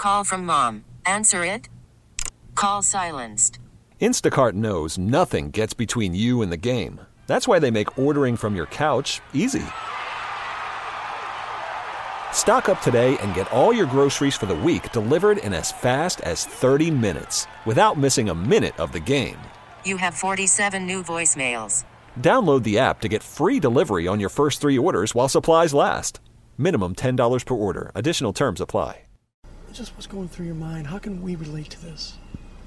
call from mom. Answer it. Call silenced. Instacart knows nothing gets between you and the game. That's why they make ordering from your couch easy. Stock up today and get all your groceries for the week delivered in as fast as 30 minutes without missing a minute of the game. You have 47 new voicemails. Download the app to get free delivery on your first 3 orders while supplies last. Minimum $10 per order. Additional terms apply. Just what's going through your mind? How can we relate to this?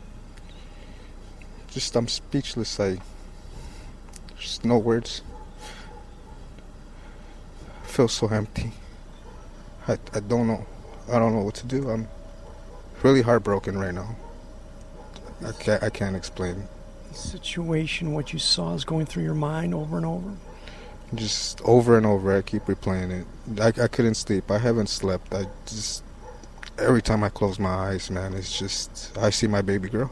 I'm speechless. Just no words. I feel so empty. I don't know. I don't know what to do. I'm really heartbroken right now. I can't explain. The situation, what you saw, is going through your mind over and over? Just over and over. I keep replaying it. I couldn't sleep. I haven't slept. Every time I close my eyes, man, it's just, I see my baby girl.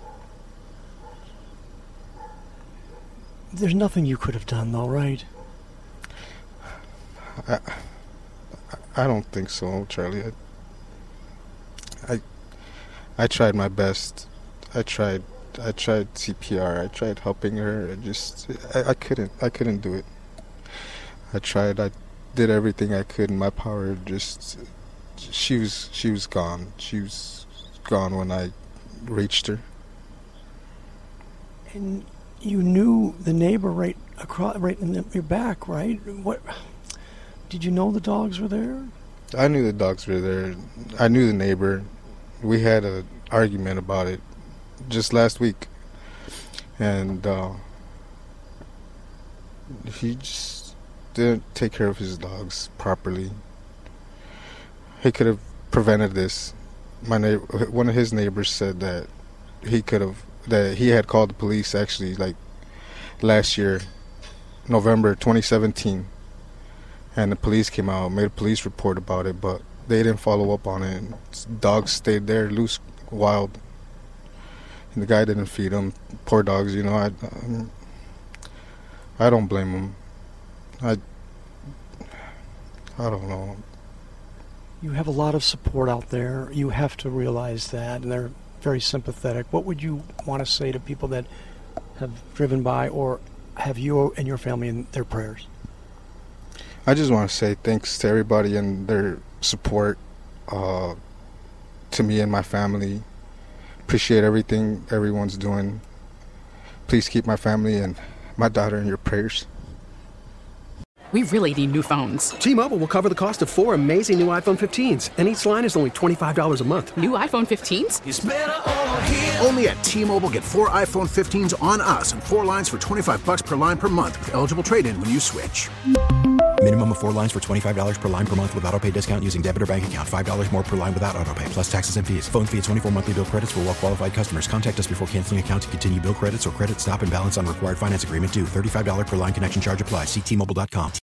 There's nothing you could have done, though, right? I don't think so, Charlie. I tried my best. I tried CPR. I tried helping her. I couldn't do it. I tried. I did everything I could in my power. She was gone. She was gone when I reached her. And you knew the neighbor right in your back, right? What? Did you know the dogs were there? I knew the dogs were there. I knew the neighbor. We had an argument about it just last week, and he just didn't take care of his dogs properly. He could have prevented this. One of his neighbors said that he had called the police actually like last year, November 2017, and the police came out, made a police report about it, but they didn't follow up on it. Dogs stayed there loose, wild, and the guy didn't feed them. Poor dogs, you know. I don't blame them. I don't know. You have a lot of support out there. You have to realize that, and they're very sympathetic. What would you want to say to people that have driven by or have you and your family in their prayers? I just want to say thanks to everybody and their support to me and my family. Appreciate everything everyone's doing. Please keep my family and my daughter in your prayers. We really need new phones. T-Mobile will cover the cost of 4 amazing new iPhone 15s, and each line is only $25 a month. New iPhone 15s? It's better over here. Only at T-Mobile, get 4 iPhone 15s on us and 4 lines for $25 per line per month with eligible trade-in when you switch. Minimum of 4 lines for $25 per line per month with autopay discount using debit or bank account. $5 more per line without autopay, plus taxes and fees. Phone fee at 24 monthly bill credits for well-qualified customers. Contact us before canceling account to continue bill credits or credit stop and balance on required finance agreement due. $35 per line connection charge applies. See T-Mobile.com.